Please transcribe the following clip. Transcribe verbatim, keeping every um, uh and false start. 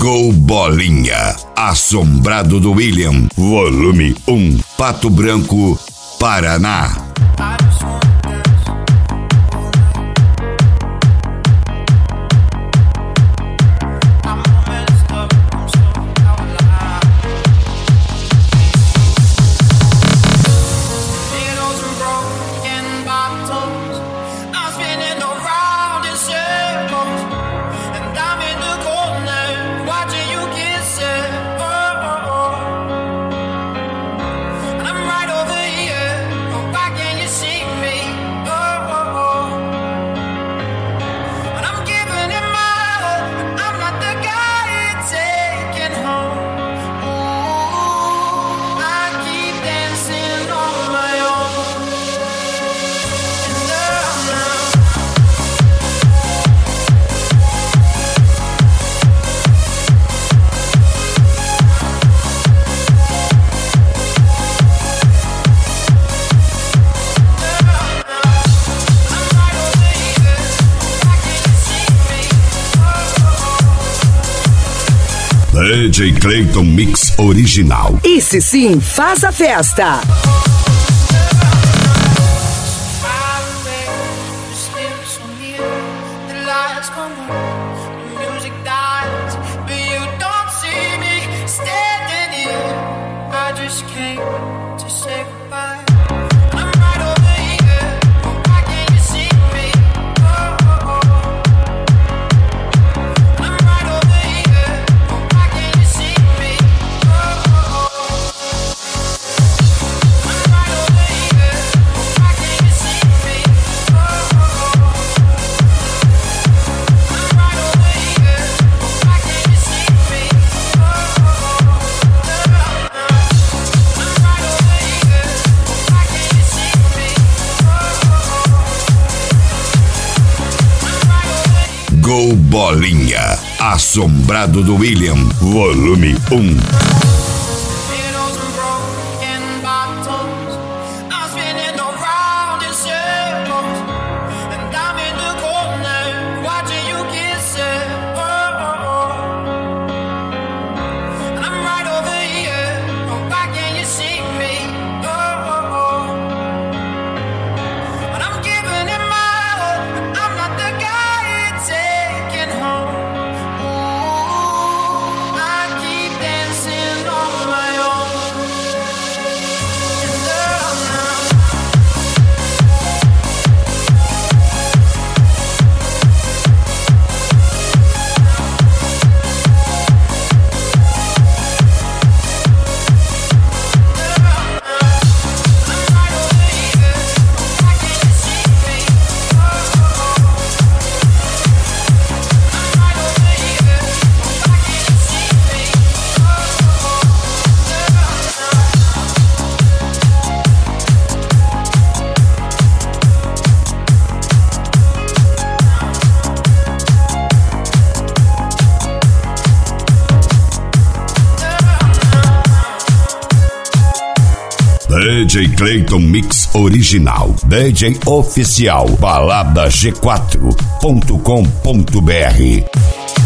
Gol Bolinha, Assombrado do William, volume um, Pato Branco, Paraná. D J Clayton Mix Original. Esse sim faz a festa. Gol Bolinha, Assombrado do William, volume um. D J Clayton Mix Original, D J Oficial, balada g quatro ponto com ponto br.